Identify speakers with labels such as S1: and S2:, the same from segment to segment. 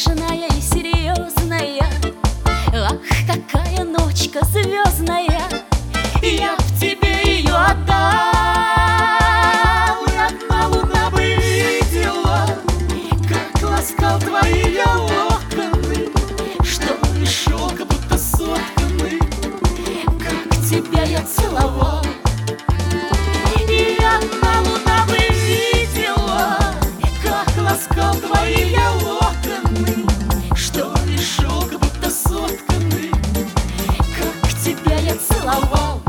S1: нежная и серьезная. Ах, какая ночка звездная, я в тебе ее отдал. Одна луна бы видела, как ласкал твои я локоны, что из шелка будто сотканы, как тебя я целовал. И одна луна бы видела, как ласкал твои я локоны, что из шелка будто сотканы, как тебя я целовал.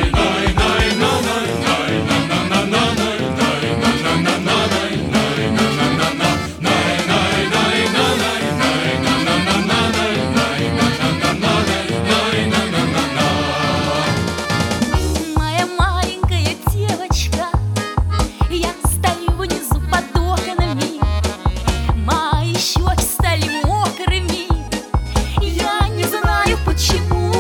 S1: Моя маленькая девочка, я стою внизу под окнами, мои щеки стали мокрыми, я не знаю почему.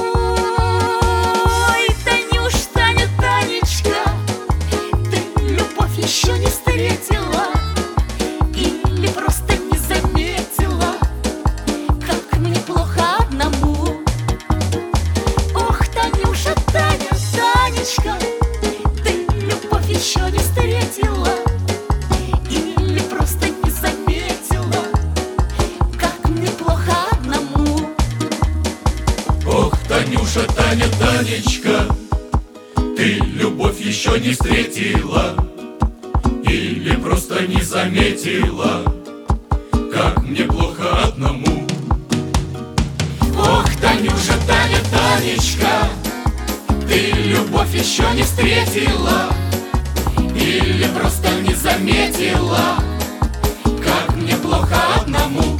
S1: И Танюш, Таня, Танечка, ты любовь еще не встретила или просто не заметила, как мне плохо одному. Ох, Танюша, Таня, Танечка, ты любовь еще не встретила или просто не заметила, как мне плохо одному.
S2: Ох, Танюша, Таня, Танечка, ты любовь еще не встретила или просто не заметила, как мне плохо одному. Ох, Танюша, Таня, Танечка, ты любовь еще не встретила или просто не заметила, как мне плохо одному.